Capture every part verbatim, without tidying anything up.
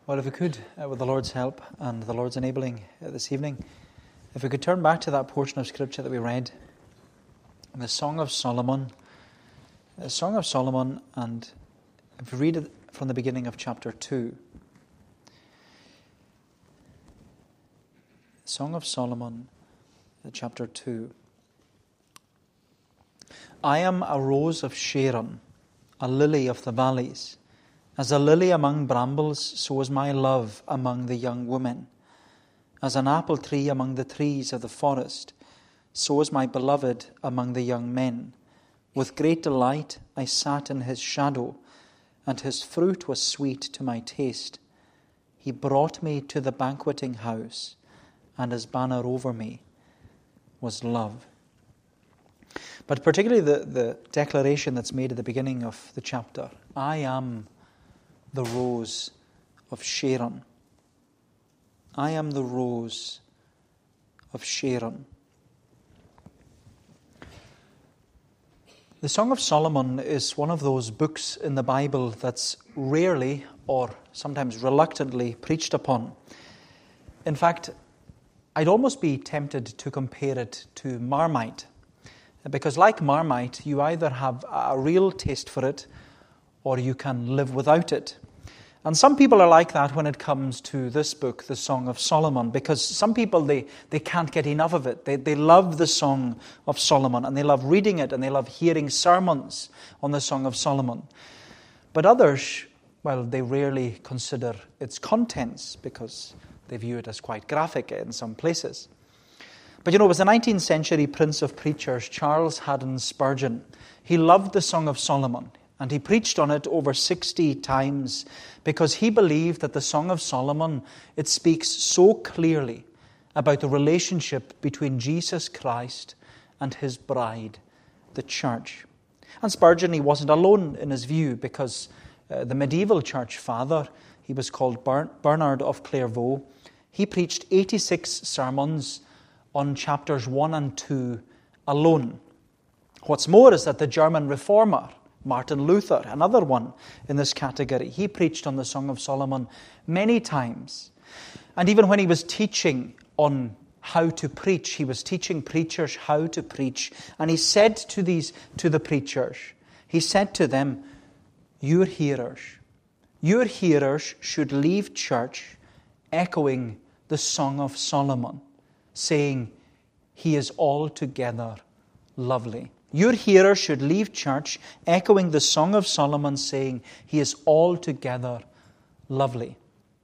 Well, if we could, uh, with the Lord's help and the Lord's enabling uh, this evening, if we could turn back to that portion of Scripture that we read, the Song of Solomon, the Song of Solomon, and if we read it from the beginning of chapter two, Song of Solomon, uh, chapter two. I am a rose of Sharon, a lily of the valleys. As a lily among brambles, so is my love among the young women. As an apple tree among the trees of the forest, so is my beloved among the young men. With great delight I sat in his shadow, and his fruit was sweet to my taste. He brought me to the banqueting house, and his banner over me was love. But particularly the, the declaration that's made at the beginning of the chapter, I am the rose of Sharon. I am the rose of Sharon. The Song of Solomon is one of those books in the Bible that's rarely or sometimes reluctantly preached upon. In fact, I'd almost be tempted to compare it to Marmite, because like Marmite, you either have a real taste for it or you can live without it. And some people are like that when it comes to this book, the Song of Solomon, because some people, they, they can't get enough of it. They, they love the Song of Solomon, and they love reading it, and they love hearing sermons on the Song of Solomon. But others, well, they rarely consider its contents because they view it as quite graphic in some places. But you know, it was the nineteenth century prince of preachers, Charles Haddon Spurgeon. He loved the Song of Solomon, and he preached on it over sixty times because he believed that the Song of Solomon, it speaks so clearly about the relationship between Jesus Christ and his bride, the church. And Spurgeon, he wasn't alone in his view, because uh, the medieval church father, he was called Ber- Bernard of Clairvaux, he preached eighty-six sermons on chapters one and two alone. What's more is that the German reformer, Martin Luther, another one in this category, he preached on the Song of Solomon many times. And even when he was teaching on how to preach, he was teaching preachers how to preach. And he said to these, to the preachers, he said to them, your hearers, your hearers should leave church echoing the Song of Solomon, saying, he is altogether lovely. Your hearers should leave church echoing the Song of Solomon, saying, he is altogether lovely.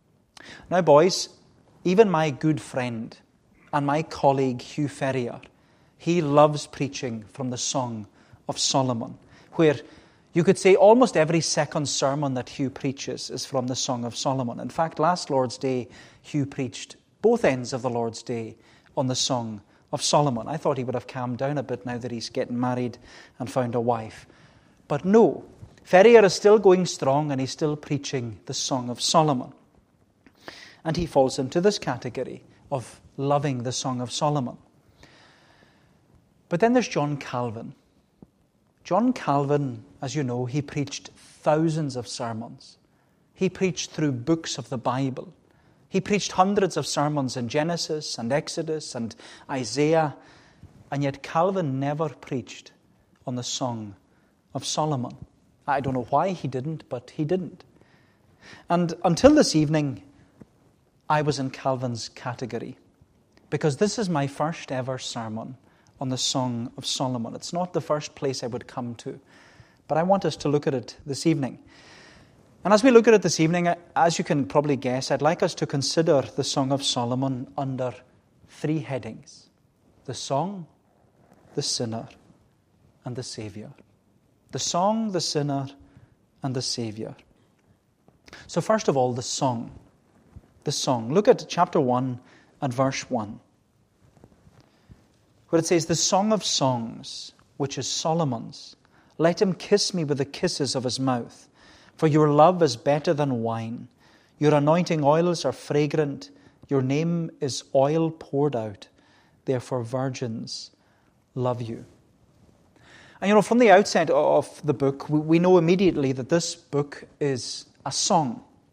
Now, boys, even my good friend and my colleague Hugh Ferrier, he loves preaching from the Song of Solomon, where you could say almost every second sermon that Hugh preaches is from the Song of Solomon. In fact, last Lord's Day, Hugh preached both ends of the Lord's Day on the Song of Solomon. I thought he would have calmed down a bit now that he's getting married and found a wife. But no, Ferrier is still going strong, and he's still preaching the Song of Solomon. And he falls into this category of loving the Song of Solomon. But then there's John Calvin. John Calvin, as you know, he preached thousands of sermons. He preached through books of the Bible. He preached hundreds of sermons in Genesis and Exodus and Isaiah, and yet Calvin never preached on the Song of Solomon. I don't know why he didn't, but he didn't. And until this evening, I was in Calvin's category, because this is my first ever sermon on the Song of Solomon. It's not the first place I would come to, but I want us to look at it this evening. And as we look at it this evening, as you can probably guess, I'd like us to consider the Song of Solomon under three headings: the song, the sinner, and the Savior. The song, the sinner, and the Savior. So first of all, the song. The song. Look at chapter one and verse one, where it says, the Song of Songs, which is Solomon's, let him kiss me with the kisses of his mouth. For your love is better than wine. Your anointing oils are fragrant. Your name is oil poured out. Therefore virgins love you. And you know, from the outset of the book, we know immediately that this book is a song.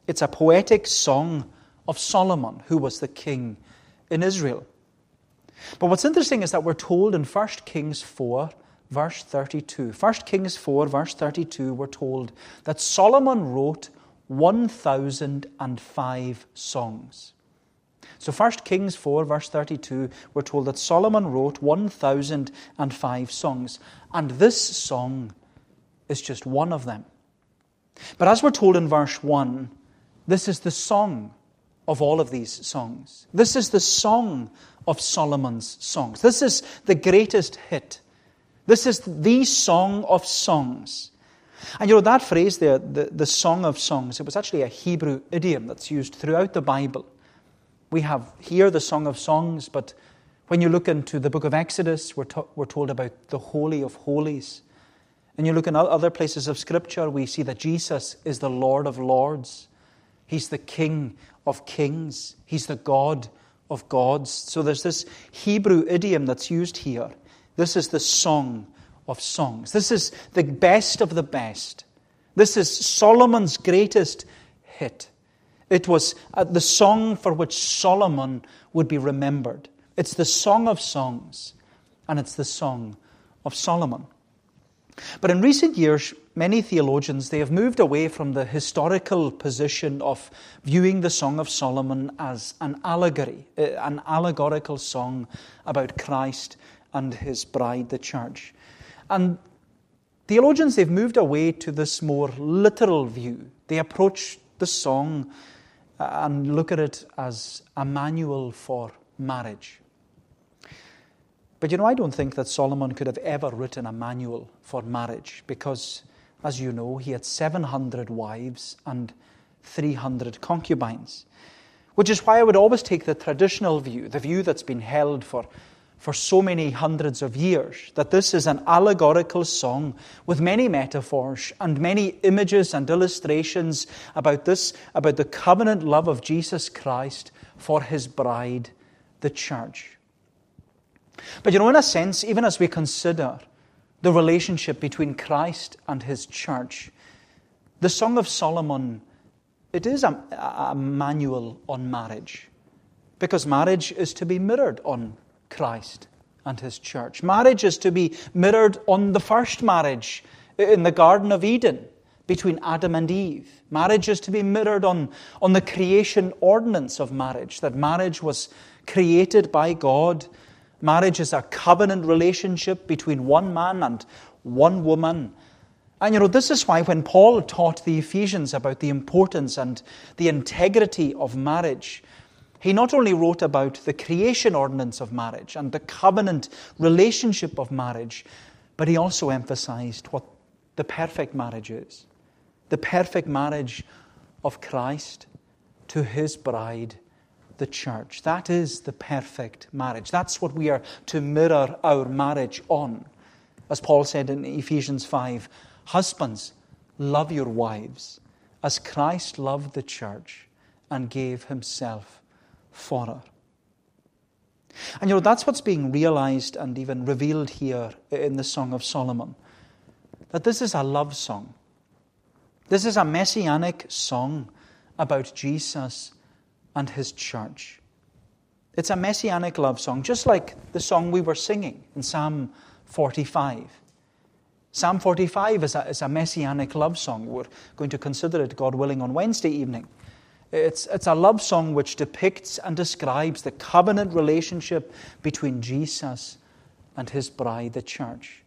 It's a poetic song of Solomon, who was the king in Israel. But what's interesting is that we're told in First Kings four, verse thirty-two. First Kings four, verse thirty-two, we're told that Solomon wrote one thousand five songs. So First Kings four, verse thirty-two, we're told that Solomon wrote one thousand five songs. And this song is just one of them. But as we're told in verse one, this is the song of all of these songs. This is the song of Solomon's songs. This is the greatest hit. This is the song of songs. And you know, that phrase there, the, the song of songs, it was actually a Hebrew idiom that's used throughout the Bible. We have here the Song of Songs, but when you look into the book of Exodus, we're, to, we're told about the Holy of Holies. And you look in other places of Scripture, we see that Jesus is the Lord of Lords. He's the King of Kings. He's the God of gods. So there's this Hebrew idiom that's used here. This is the Song of Songs. This is the best of the best. This is Solomon's greatest hit. It was the song for which Solomon would be remembered. It's the Song of Songs, and it's the Song of Solomon. But in recent years, many theologians, they have moved away from the historical position of viewing the Song of Solomon as an allegory, an allegorical song about Christ and his bride, the church. And theologians, they've moved away to this more literal view. They approach the song and look at it as a manual for marriage. But you know, I don't think that Solomon could have ever written a manual for marriage because, as you know, he had seven hundred wives and three hundred concubines, which is why I would always take the traditional view, the view that's been held for, for so many hundreds of years, that this is an allegorical song with many metaphors and many images and illustrations about this, about the covenant love of Jesus Christ for his bride, the church. But you know, in a sense, even as we consider the relationship between Christ and his church, the Song of Solomon, it is a, a manual on marriage. Because marriage is to be mirrored on Christ and his church. Marriage is to be mirrored on the first marriage in the Garden of Eden between Adam and Eve. Marriage is to be mirrored on, on the creation ordinance of marriage, that marriage was created by God. Marriage is a covenant relationship between one man and one woman. And you know, this is why when Paul taught the Ephesians about the importance and the integrity of marriage, he not only wrote about the creation ordinance of marriage and the covenant relationship of marriage, but he also emphasized what the perfect marriage is. The perfect marriage of Christ to his bride, the church. That is the perfect marriage. That's what we are to mirror our marriage on. As Paul said in Ephesians five, husbands, love your wives as Christ loved the church and gave himself for her. And you know, that's what's being realized and even revealed here in the Song of Solomon. That this is a love song. This is a messianic song about Jesus and his church. It's a messianic love song, just like the song we were singing in Psalm forty-five. Psalm forty-five is a, is a messianic love song. We're going to consider it, God willing, on Wednesday evening. It's, it's a love song which depicts and describes the covenant relationship between Jesus and his bride, the church.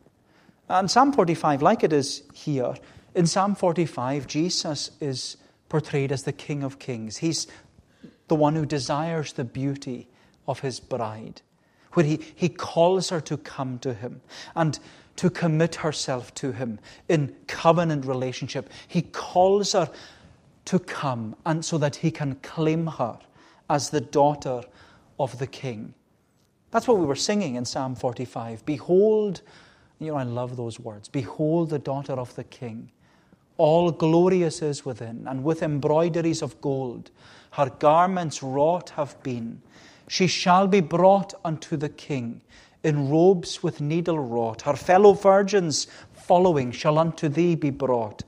And Psalm forty-five, like it is here, in Psalm forty-five, Jesus is portrayed as the King of Kings. He's the one who desires the beauty of his bride, where he, he calls her to come to him and to commit herself to him in covenant relationship. He calls her to come, and so that he can claim her as the daughter of the King. That's what we were singing in Psalm forty-five. Behold, you know, I love those words. Behold the daughter of the King. All glorious is within, and with embroideries of gold. Her garments wrought have been. She shall be brought unto the King in robes with needle wrought. Her fellow virgins following shall unto thee be brought.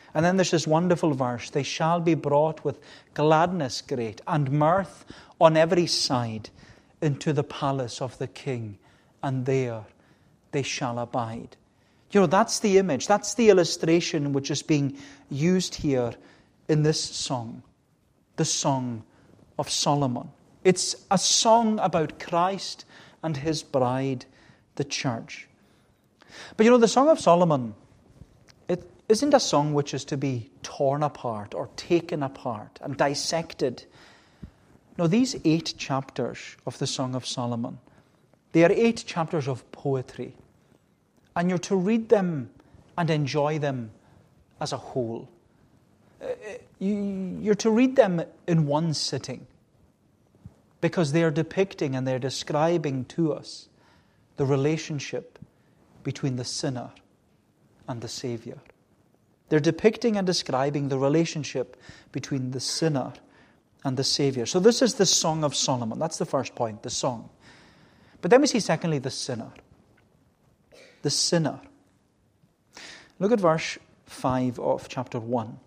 And then there's this wonderful verse, they shall be brought with gladness great and mirth on every side into the palace of the King, and there they shall abide. You know, that's the image, that's the illustration which is being used here in this song, the Song of Solomon. It's a song about Christ and his bride, the church. But you know, the Song of Solomon, it isn't a song which is to be torn apart or taken apart and dissected. No, these eight chapters of the Song of Solomon, they are eight chapters of poetry. And you're to read them and enjoy them as a whole. You're to read them in one sitting, because they are depicting and they're describing to us the relationship between the sinner and the Savior. They're depicting and describing the relationship between the sinner and the Savior. So this is the Song of Solomon. That's the first point, the song. But then we see secondly the sinner. The sinner. Look at verse five of chapter one.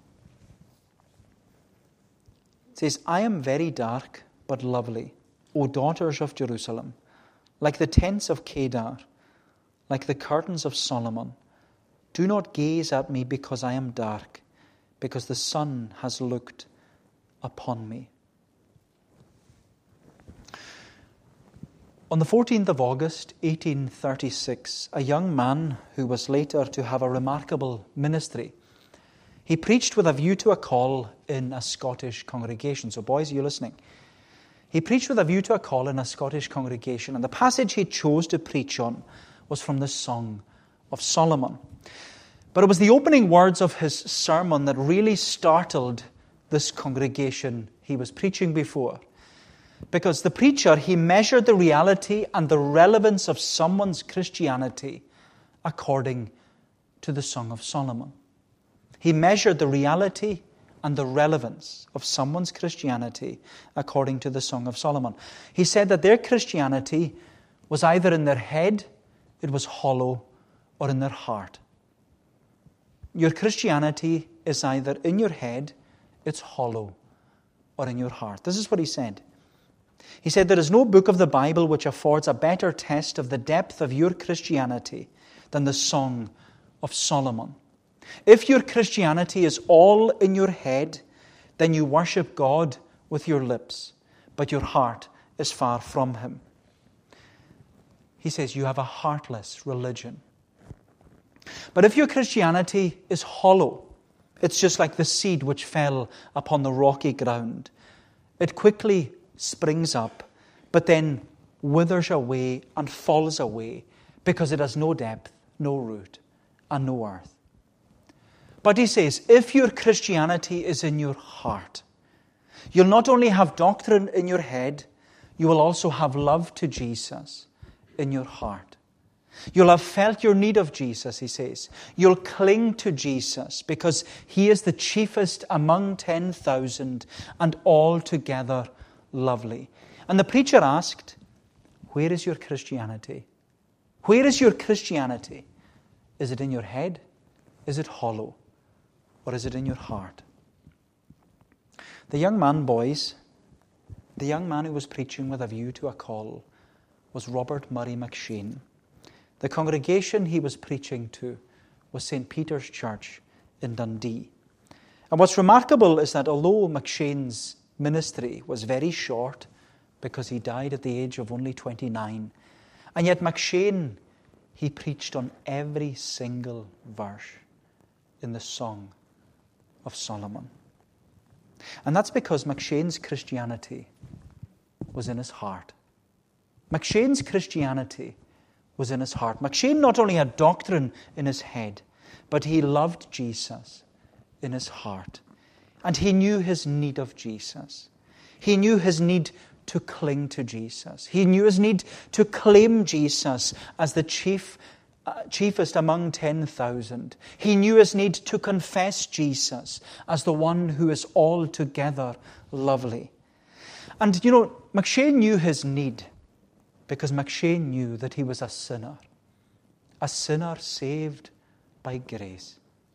It says, I am very dark but lovely, O daughters of Jerusalem, like the tents of Kedar, like the curtains of Solomon. Do not gaze at me because I am dark, because the sun has looked upon me. On the fourteenth of August, eighteen thirty-six, a young man who was later to have a remarkable ministry, he preached with a view to a call in a Scottish congregation. So boys, are you listening? He preached with a view to a call in a Scottish congregation, and the passage he chose to preach on was from the Song of Solomon. But it was the opening words of his sermon that really startled this congregation he was preaching before. Because the preacher, he measured the reality and the relevance of someone's Christianity according to the Song of Solomon. He measured the reality and the relevance of someone's Christianity according to the Song of Solomon. He said that their Christianity was either in their head, it was hollow, or in their heart. Your Christianity is either in your head, it's hollow, or in your heart. This is what he said. He said, there is no book of the Bible which affords a better test of the depth of your Christianity than the Song of Solomon. If your Christianity is all in your head, then you worship God with your lips, but your heart is far from Him. He says you have a heartless religion. But if your Christianity is hollow, it's just like the seed which fell upon the rocky ground. It quickly springs up, but then withers away and falls away because it has no depth, no root, and no earth. But he says, if your Christianity is in your heart, you'll not only have doctrine in your head, you will also have love to Jesus in your heart. You'll have felt your need of Jesus, he says. You'll cling to Jesus because He is the chiefest among ten thousand and altogether lovely. And the preacher asked, where is your Christianity? Where is your Christianity? Is it in your head? Is it hollow? Or is it in your heart? The young man, boys, the young man who was preaching with a view to a call was Robert Murray M'Cheyne. The congregation he was preaching to was Saint Peter's Church in Dundee. And what's remarkable is that although M'Cheyne's ministry was very short, because he died at the age of only twenty-nine, and yet M'Cheyne, he preached on every single verse in the Song of Solomon. And that's because M'Cheyne's Christianity was in his heart. M'Cheyne's Christianity was in his heart. M'Cheyne not only had doctrine in his head, but he loved Jesus in his heart. And he knew his need of Jesus. He knew his need to cling to Jesus. He knew his need to claim Jesus as the chief, uh, chiefest among ten thousand. He knew his need to confess Jesus as the one who is altogether lovely. And you know, M'Cheyne knew his need because M'Cheyne knew that he was a sinner. A sinner saved by grace.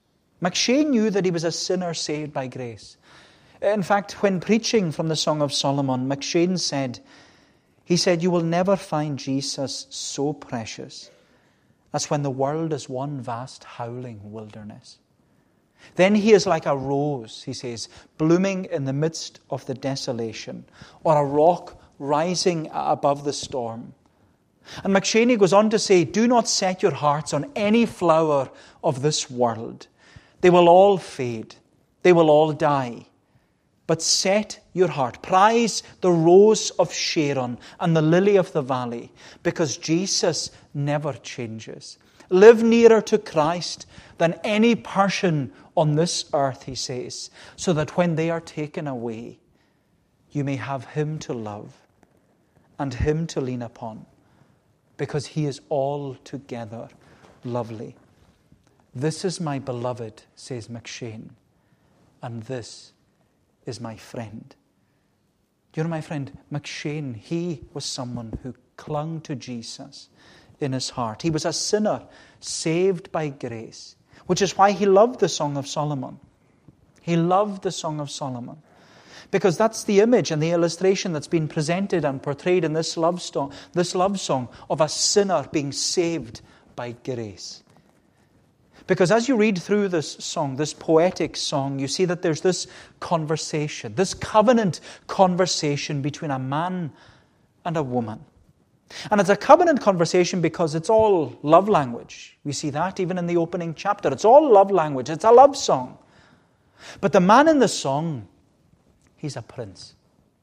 McCheyne knew that he was a sinner saved by grace. In fact, when preaching from the Song of Solomon, McCheyne said, he said, "You will never find Jesus so precious as when the world is one vast howling wilderness. Then he is like a rose," he says, "blooming in the midst of the desolation, or a rock rising above the storm." And McCheyne goes on to say, "Do not set your hearts on any flower of this world. They will all fade. They will all die. But set your heart, prize the rose of Sharon and the lily of the valley, because Jesus never changes. Live nearer to Christ than any person on this earth," he says, "so that when they are taken away, you may have Him to love and Him to lean upon, because He is altogether lovely. This is my beloved," says McCheyne, "and this is my friend." You know, my friend, McCheyne, he was someone who clung to Jesus in his heart. He was a sinner saved by grace, which is why he loved the Song of Solomon. He loved the Song of Solomon because that's the image and the illustration that's been presented and portrayed in this love song, this love song of a sinner being saved by grace. Because as you read through this song, this poetic song, you see that there's this conversation, this covenant conversation between a man and a woman. And it's a covenant conversation because it's all love language. We see that even in the opening chapter. It's all love language. It's a love song. But the man in the song, he's a prince.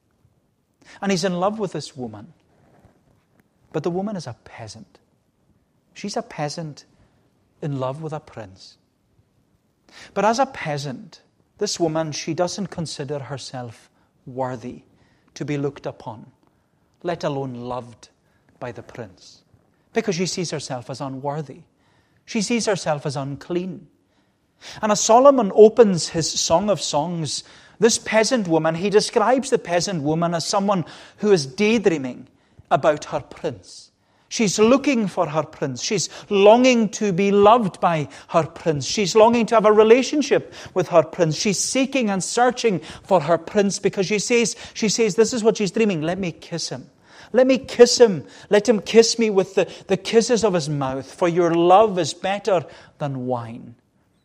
And he's in love with this woman. But the woman is a peasant. She's a peasant in love with a prince. But as a peasant, this woman, she doesn't consider herself worthy to be looked upon, let alone loved by the prince, because she sees herself as unworthy. She sees herself as unclean. And as Solomon opens his Song of Songs, this peasant woman, he describes the peasant woman as someone who is daydreaming about her prince. She's looking for her prince. She's longing to be loved by her prince. She's longing to have a relationship with her prince. She's seeking and searching for her prince because she says, she says, this is what she's dreaming. Let me kiss him. Let me kiss him. Let him kiss me with the, the kisses of his mouth, for your love is better than wine.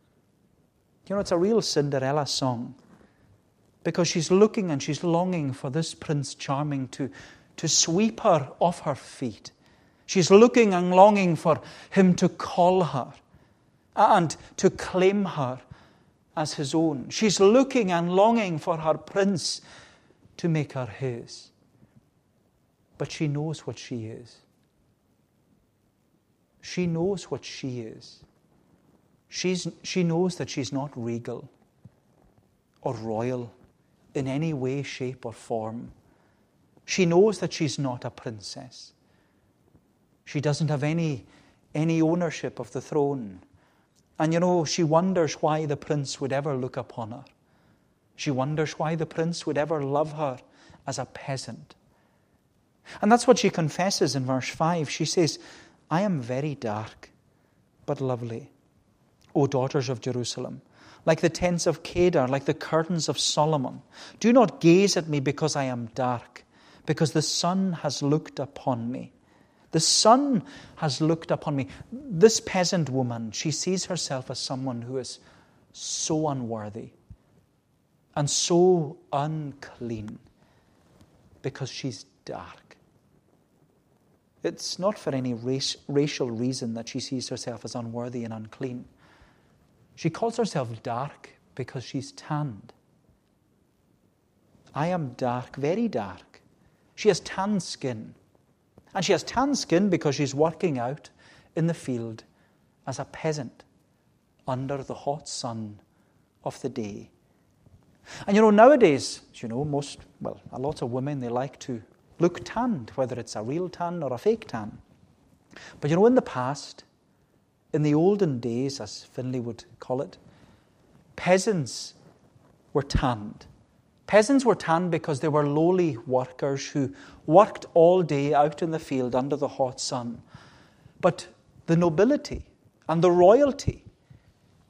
You know, it's a real Cinderella song because she's looking and she's longing for this Prince Charming to, to sweep her off her feet. She's looking and longing for him to call her and to claim her as his own. She's looking and longing for her prince to make her his. But she knows what she is. She knows what she is. She's, she knows that she's not regal or royal in any way, shape, or form. She knows that she's not a princess. She doesn't have any, any ownership of the throne. And you know, she wonders why the prince would ever look upon her. She wonders why the prince would ever love her as a peasant. And that's what she confesses in verse five. She says, I am very dark, but lovely, O daughters of Jerusalem, like the tents of Kedar, like the curtains of Solomon. Do not gaze at me because I am dark, because the sun has looked upon me. The sun has looked upon me. This peasant woman, she sees herself as someone who is so unworthy and so unclean because she's dark. It's not for any race, racial reason that she sees herself as unworthy and unclean. She calls herself dark because she's tanned. I am dark, very dark. She has tanned skin. And she has tanned skin because she's working out in the field as a peasant under the hot sun of the day. And you know, nowadays, you know, most, well, a lot of women, they like to look tanned, whether it's a real tan or a fake tan. But you know, in the past, in the olden days, as Finlay would call it, peasants were tanned. Peasants were tanned because they were lowly workers who worked all day out in the field under the hot sun. But the nobility and the royalty,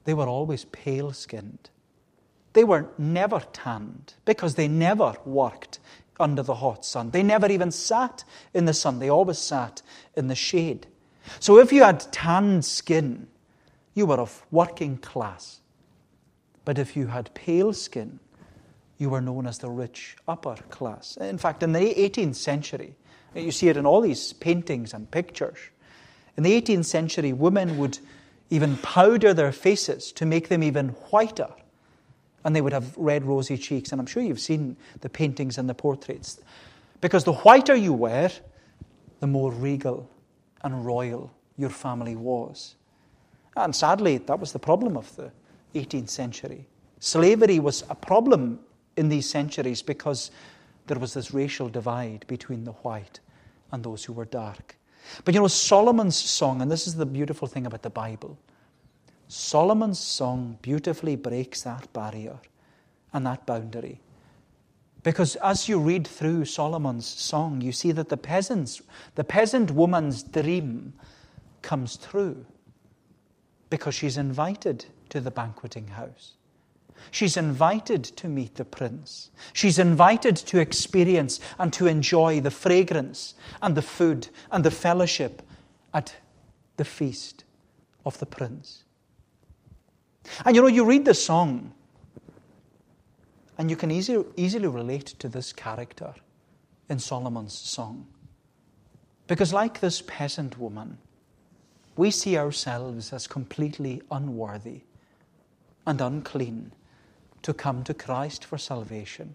they were always pale-skinned. They were never tanned because they never worked under the hot sun. They never even sat in the sun. They always sat in the shade. So if you had tanned skin, you were of working class. But if you had pale skin, you were known as the rich upper class. In fact, in the eighteenth century, you see it in all these paintings and pictures. In the eighteenth century, women would even powder their faces to make them even whiter. And they would have red, rosy cheeks. And I'm sure you've seen the paintings and the portraits. Because the whiter you were, the more regal and royal your family was. And sadly, that was the problem of the eighteenth century. Slavery was a problem in these centuries because there was this racial divide between the white and those who were dark. But you know, Solomon's song, and this is the beautiful thing about the Bible, Solomon's song beautifully breaks that barrier and that boundary. Because as you read through Solomon's song, you see that the peasants, the peasant woman's dream comes true because she's invited to the banqueting house. She's invited to meet the prince. She's invited to experience and to enjoy the fragrance and the food and the fellowship at the feast of the prince. And you know, you read the song and you can easily, easily relate to this character in Solomon's song. Because like this peasant woman, we see ourselves as completely unworthy and unclean to come to Christ for salvation.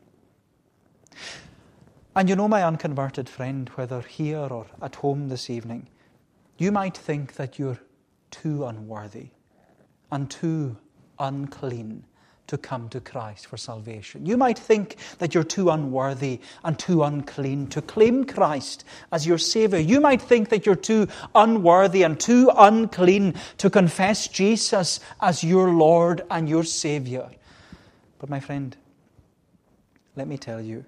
And you know, my unconverted friend, whether here or at home this evening, you might think that you're too unworthy and too unclean to come to Christ for salvation. You might think that you're too unworthy and too unclean to claim Christ as your Savior. You might think that you're too unworthy and too unclean to confess Jesus as your Lord and your Savior. But my friend, let me tell you,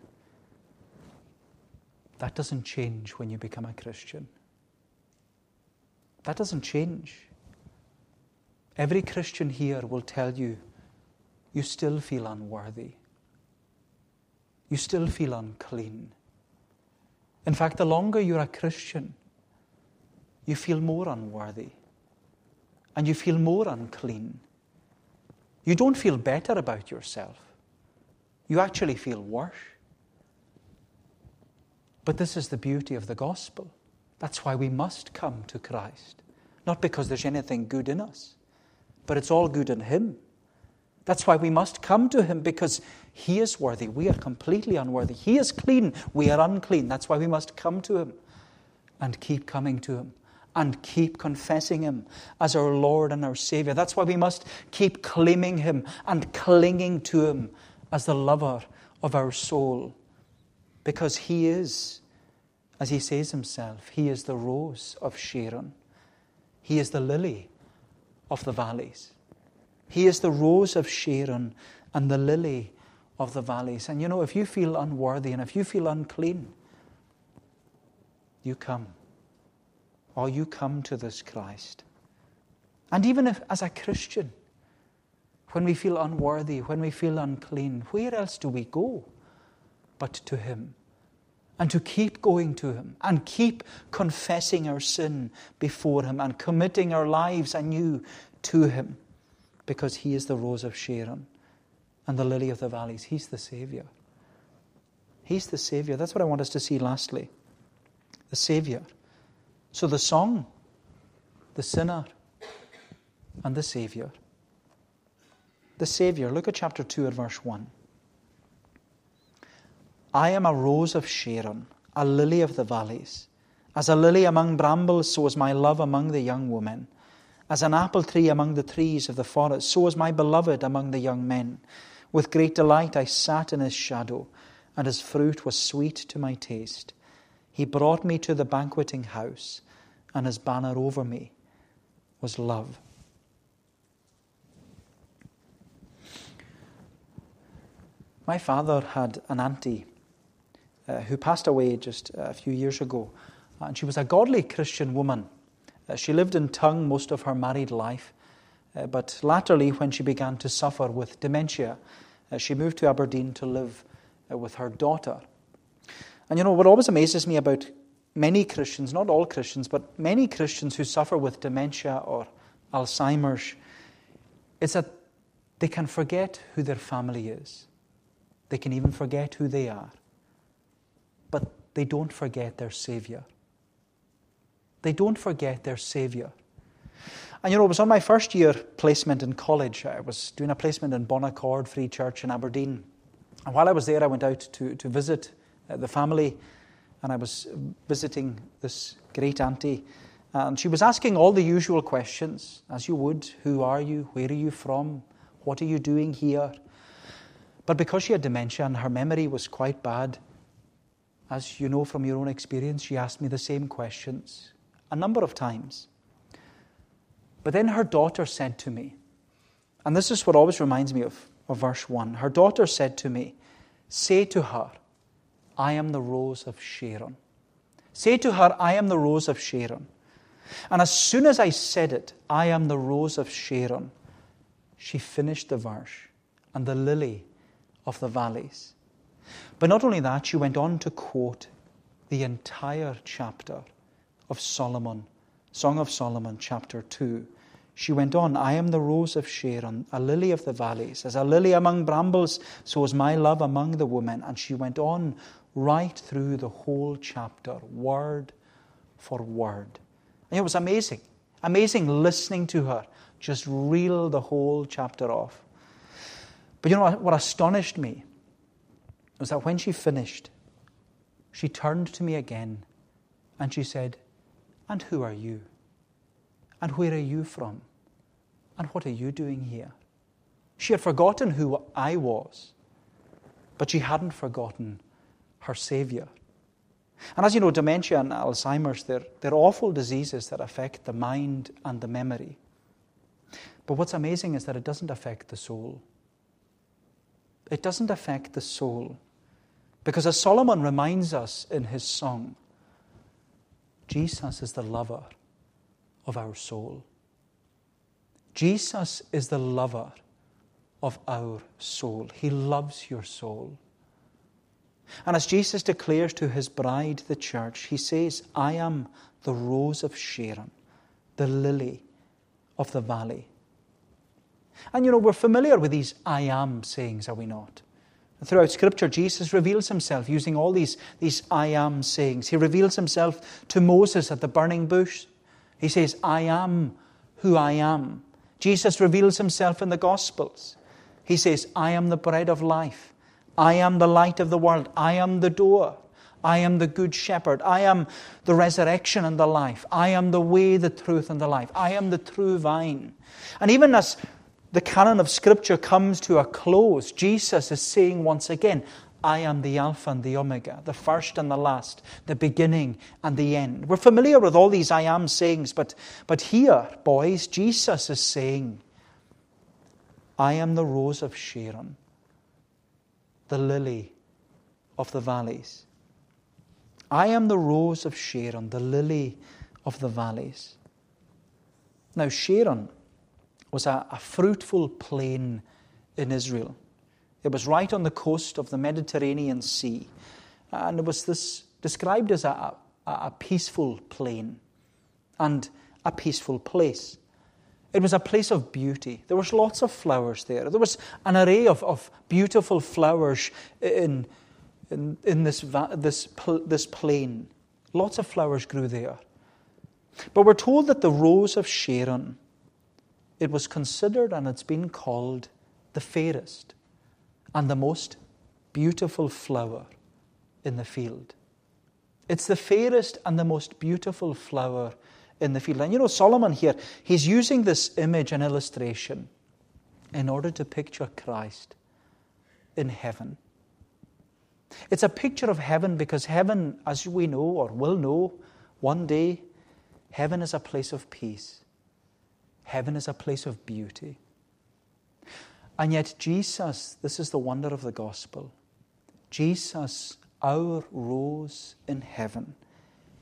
that doesn't change when you become a Christian. That doesn't change. Every Christian here will tell you, you still feel unworthy. You still feel unclean. In fact, the longer you're a Christian, you feel more unworthy. And you feel more unclean. You don't feel better about yourself. You actually feel worse. But this is the beauty of the gospel. That's why we must come to Christ. Not because there's anything good in us, but it's all good in Him. That's why we must come to Him, because He is worthy. We are completely unworthy. He is clean. We are unclean. That's why we must come to Him and keep coming to Him and keep confessing Him as our Lord and our Savior. That's why we must keep claiming Him and clinging to Him as the lover of our soul, because He is, as He says Himself, He is the rose of Sharon. He is the lily of the valleys. He is the rose of Sharon and the lily of the valleys. And you know, if you feel unworthy and if you feel unclean, you come. Or you come to this Christ. And even if, as a Christian, when we feel unworthy, when we feel unclean, where else do we go but to Him? And to keep going to Him and keep confessing our sin before Him and committing our lives anew to Him, because He is the rose of Sharon and the lily of the valleys. He's the Savior. He's the Savior. That's what I want us to see lastly. The Savior. So the song, the sinner, and the Savior. The Savior. Look at chapter two at verse one. I am a rose of Sharon, a lily of the valleys. As a lily among brambles, so is my love among the young women. As an apple tree among the trees of the forest, so is my beloved among the young men. With great delight I sat in His shadow, and His fruit was sweet to my taste. He brought me to the banqueting house, and His banner over me was love. My father had an auntie uh, who passed away just a few years ago, and she was a godly Christian woman. Uh, she lived in Tongue most of her married life. Uh, but latterly, when she began to suffer with dementia, uh, she moved to Aberdeen to live uh, with her daughter. And you know, what always amazes me about many Christians, not all Christians, but many Christians who suffer with dementia or Alzheimer's, is that they can forget who their family is. They can even forget who they are. But they don't forget their Savior. They don't forget their Savior. And you know, it was on my first year placement in college. I was doing a placement in Bon Accord Free Church in Aberdeen. And while I was there, I went out to, to visit uh, the family. And I was visiting this great auntie. And she was asking all the usual questions, as you would. Who are you? Where are you from? What are you doing here? But because she had dementia and her memory was quite bad, as you know from your own experience, she asked me the same questions a number of times. But then her daughter said to me, and this is what always reminds me of, of verse one. Her daughter said to me, say to her, I am the rose of Sharon. Say to her, I am the rose of Sharon. And as soon as I said it, I am the rose of Sharon, she finished the verse, and the lily of the valleys. But not only that, she went on to quote the entire chapter of Solomon, Song of Solomon, chapter two. She went on, I am the rose of Sharon, a lily of the valleys. As a lily among brambles, so is my love among the women. And she went on right through the whole chapter, word for word. And it was amazing, amazing listening to her just reel the whole chapter off. But you know what, what astonished me was that when she finished, she turned to me again and she said, and who are you? And where are you from? And what are you doing here? She had forgotten who I was, but she hadn't forgotten her Savior. And as you know, dementia and Alzheimer's, they're, they're awful diseases that affect the mind and the memory. But what's amazing is that it doesn't affect the soul. It doesn't affect the soul. Because as Solomon reminds us in his song, Jesus is the lover of our soul. Jesus is the lover of our soul. He loves your soul. And as Jesus declares to his bride, the church, he says, I am the rose of Sharon, the lily of the valley. And you know, we're familiar with these I am sayings, are we not? Throughout Scripture, Jesus reveals himself using all these, these I am sayings. He reveals himself to Moses at the burning bush. He says, I am who I am. Jesus reveals himself in the Gospels. He says, I am the bread of life. I am the light of the world. I am the door. I am the good shepherd. I am the resurrection and the life. I am the way, the truth, and the life. I am the true vine. And even as the canon of Scripture comes to a close, Jesus is saying once again, I am the Alpha and the Omega, the first and the last, the beginning and the end. We're familiar with all these I am sayings, but, but here, boys, Jesus is saying, I am the rose of Sharon, the lily of the valleys. I am the rose of Sharon, the lily of the valleys. Now, Sharon was a, a fruitful plain in Israel. It was right on the coast of the Mediterranean Sea. And it was this described as a, a, a peaceful plain and a peaceful place. It was a place of beauty. There was lots of flowers there. There was an array of, of beautiful flowers in, in, in this, this, this plain. Lots of flowers grew there. But we're told that the rose of Sharon, it was considered and it's been called the fairest and the most beautiful flower in the field. It's the fairest and the most beautiful flower in the field. And you know, Solomon here, he's using this image and illustration in order to picture Christ in heaven. It's a picture of heaven because heaven, as we know or will know one day, heaven is a place of peace. Heaven is a place of beauty. And yet Jesus, this is the wonder of the gospel, Jesus, our rose in heaven,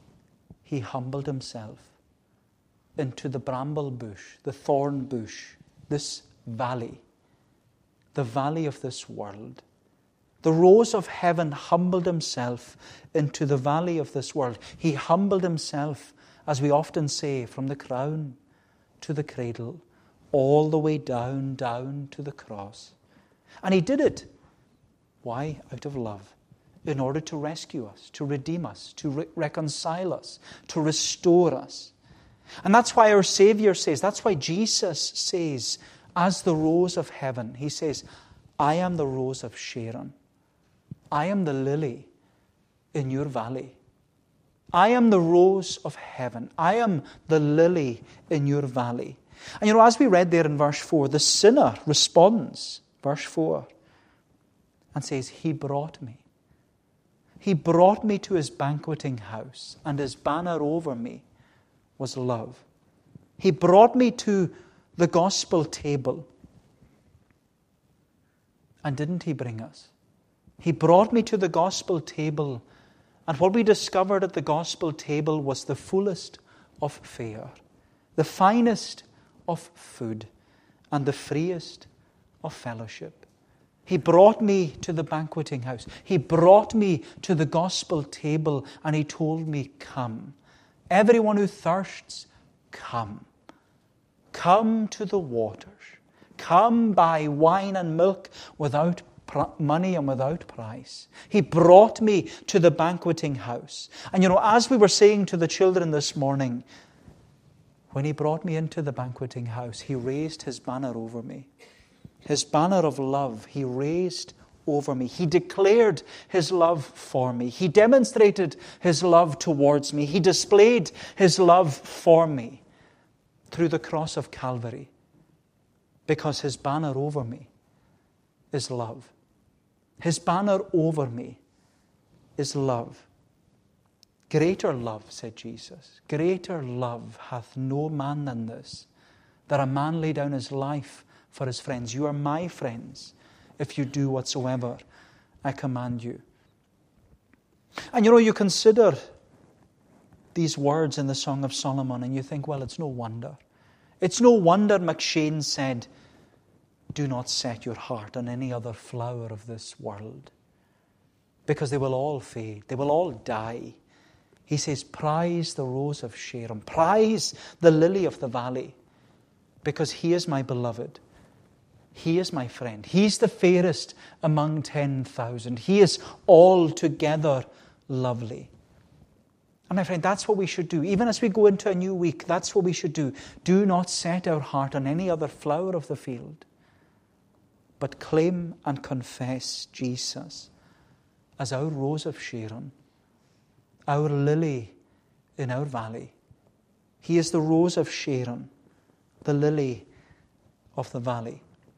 he humbled himself into the bramble bush, the thorn bush this valley, the valley of this world. The rose of heaven humbled himself into the valley of this world. He humbled himself, as we often say, from the crown to the cradle, all the way down, down to the cross. And he did it. Why? Out of love. In order to rescue us, to redeem us, to re- reconcile us, to restore us. And that's why our Savior says, that's why Jesus says, as the rose of heaven, he says, I am the rose of Sharon. I am the lily in your valley. I am the rose of heaven. I am the lily in your valley. And you know, as we read there in verse four, the sinner responds, verse four, and says, He brought me. He brought me to his banqueting house, and his banner over me was love. He brought me to the gospel table. And didn't he bring us? He brought me to the gospel table, and what we discovered at the gospel table was the fullest of fare, the finest of food, and the freest of fellowship. He brought me to the banqueting house. He brought me to the gospel table, and he told me, come. Everyone who thirsts, come. Come to the waters. Come buy wine and milk without money and without price. He brought me to the banqueting house. And you know, as we were saying to the children this morning, when he brought me into the banqueting house, he raised his banner over me. His banner of love, he raised over me. He declared his love for me. He demonstrated his love towards me. He displayed his love for me through the cross of Calvary, because his banner over me is love. His banner over me is love. Greater love, said Jesus, greater love hath no man than this, that a man lay down his life for his friends. You are my friends if you do whatsoever I command you. And you know, you consider these words in the Song of Solomon and you think, well, it's no wonder. It's no wonder McShane said, do not set your heart on any other flower of this world, because they will all fade. They will all die. He says, prize the rose of Sharon. Prize the lily of the valley, because he is my beloved. He is my friend. He's the fairest among ten thousand. He is altogether lovely. And my friend, that's what we should do. Even as we go into a new week, that's what we should do. Do not set our heart on any other flower of the field, but claim and confess Jesus as our rose of Sharon, our lily in our valley. He is the rose of Sharon, the lily of the valley.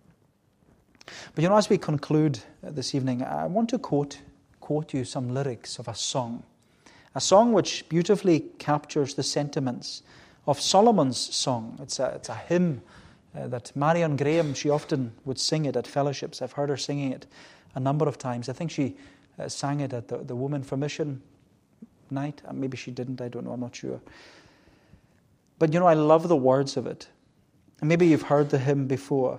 But you know, as we conclude this evening, I want to quote, quote you some lyrics of a song. A song which beautifully captures the sentiments of Solomon's song. It's a, it's a hymn uh, that Marion Graham, she often would sing it at fellowships. I've heard her singing it a number of times. I think she uh, sang it at the, the Women for Mission night. Uh, maybe she didn't, I don't know, I'm not sure. But you know, I love the words of it. And maybe you've heard the hymn before.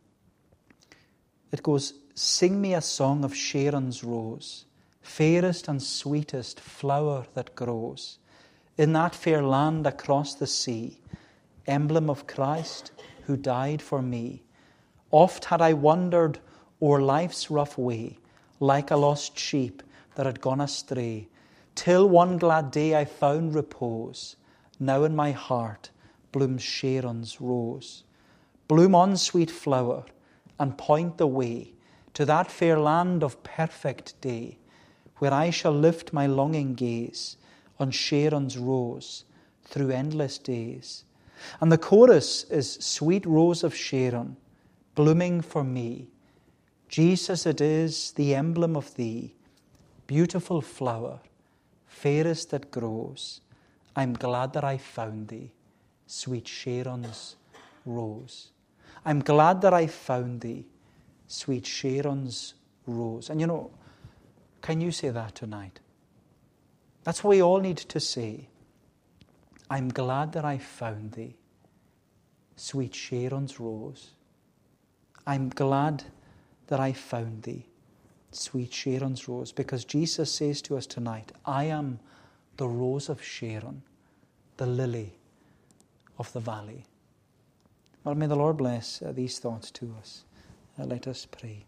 It goes, sing me a song of Sharon's rose, fairest and sweetest flower that grows in that fair land across the sea, emblem of Christ who died for me. Oft had I wandered o'er life's rough way, like a lost sheep that had gone astray, till one glad day I found repose. Now in my heart blooms Sharon's rose. Bloom on, sweet flower, and point the way to that fair land of perfect day, where I shall lift my longing gaze on Sharon's rose through endless days. And the chorus is, sweet rose of Sharon, blooming for me. Jesus, it is the emblem of thee, beautiful flower, fairest that grows. I'm glad that I found thee, sweet Sharon's rose. I'm glad that I found thee, sweet Sharon's rose. And you know, can you say that tonight? That's what we all need to say. I'm glad that I found thee, sweet Sharon's rose. I'm glad that I found thee, sweet Sharon's rose, because Jesus says to us tonight, I am the rose of Sharon, the lily of the valley. Well, may the Lord bless uh, these thoughts to us. Uh, let us pray.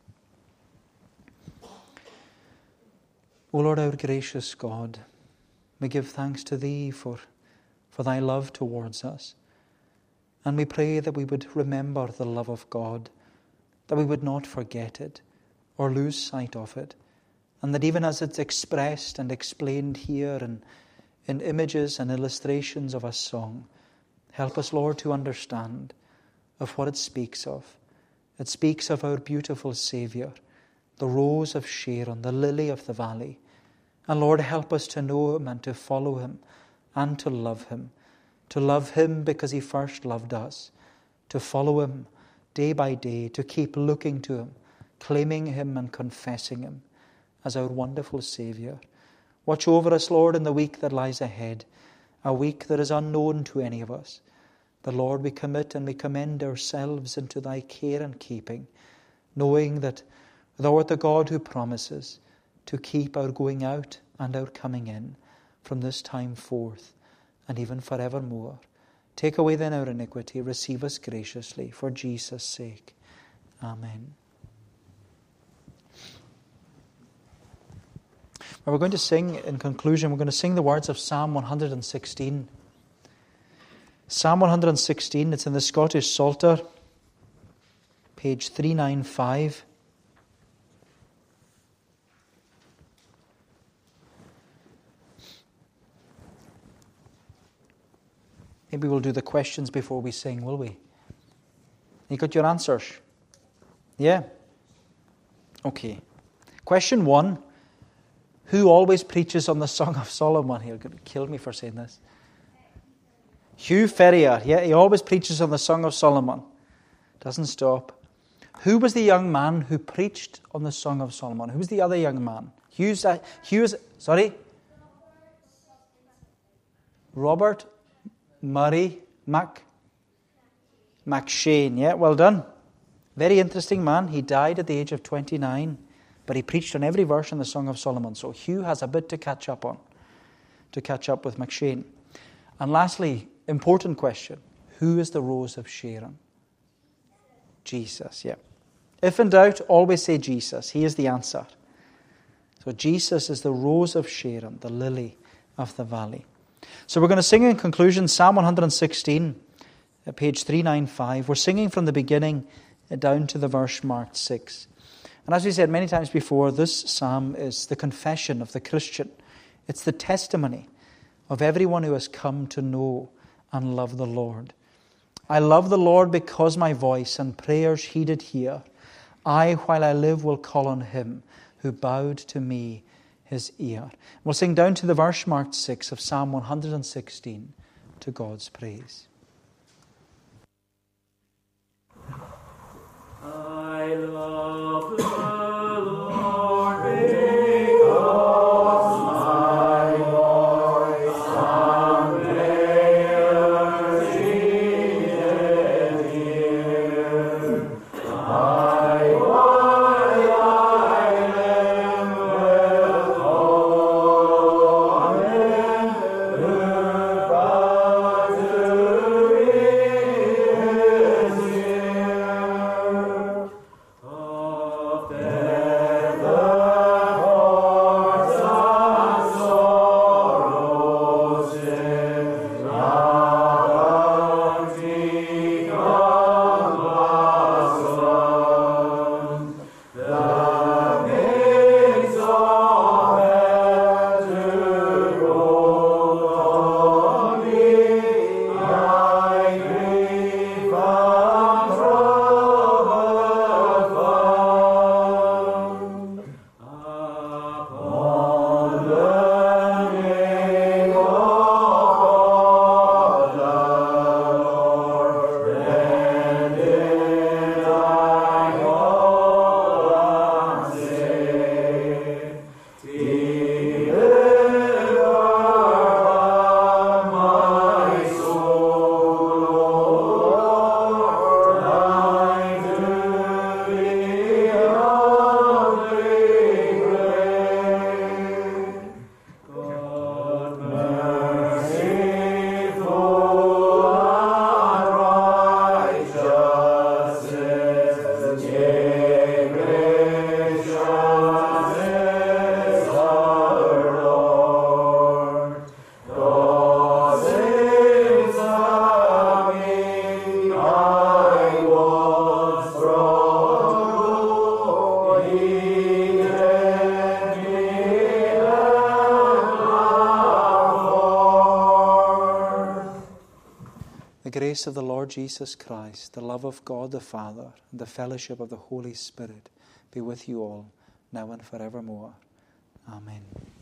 O Lord, our gracious God, we give thanks to Thee for, for Thy love towards us. And we pray that we would remember the love of God, that we would not forget it or lose sight of it, and that even as it's expressed and explained here in, in images and illustrations of a song, help us, Lord, to understand of what it speaks of. It speaks of our beautiful Saviour, the rose of Sharon, the lily of the valley. And Lord, help us to know Him and to follow Him and to love Him. To love Him because He first loved us. To follow Him day by day, to keep looking to Him, claiming Him and confessing Him as our wonderful Saviour. Watch over us, Lord, in the week that lies ahead, a week that is unknown to any of us. The Lord, we commit and we commend ourselves into Thy care and keeping, knowing that Thou art the God who promises to keep our going out and our coming in from this time forth and even forevermore. Take away then our iniquity, receive us graciously, for Jesus' sake. Amen. Well, we're going to sing, in conclusion, we're going to sing the words of Psalm one hundred sixteen. Psalm one hundred sixteen, it's in the Scottish Psalter, page three ninety-five. Maybe we'll do the questions before we sing, will we? You got your answers? Yeah? Okay. Question one. Who always preaches on the Song of Solomon? He'll kill me for saying this. Hugh Ferrier. Yeah, he always preaches on the Song of Solomon. Doesn't stop. Who was the young man who preached on the Song of Solomon? Who was the other young man? Hugh's, uh, Hugh's, sorry? Robert Murray Mac, McShane. Yeah, well done. Very interesting man. He died at the age of twenty-nine, but he preached on every verse in the Song of Solomon. So Hugh has a bit to catch up on, to catch up with McShane. And lastly, important question. Who is the Rose of Sharon? Jesus, yeah. If in doubt, always say Jesus. He is the answer. So Jesus is the Rose of Sharon, the lily of the valley. So we're going to sing in conclusion Psalm one hundred sixteen, page three ninety-five. We're singing from the beginning down to the verse marked six. And as we said many times before, this psalm is the confession of the Christian. It's the testimony of everyone who has come to know and love the Lord. I love the Lord because my voice and prayers he did hear. I, while I live, will call on him who bowed to me his ear. We'll sing down to the verse marked six of Psalm one hundred sixteen, to God's praise. I love the Lord. To The grace of the Lord Jesus Christ, the love of God the Father, and the fellowship of the Holy Spirit be with you all, now and forevermore. Amen.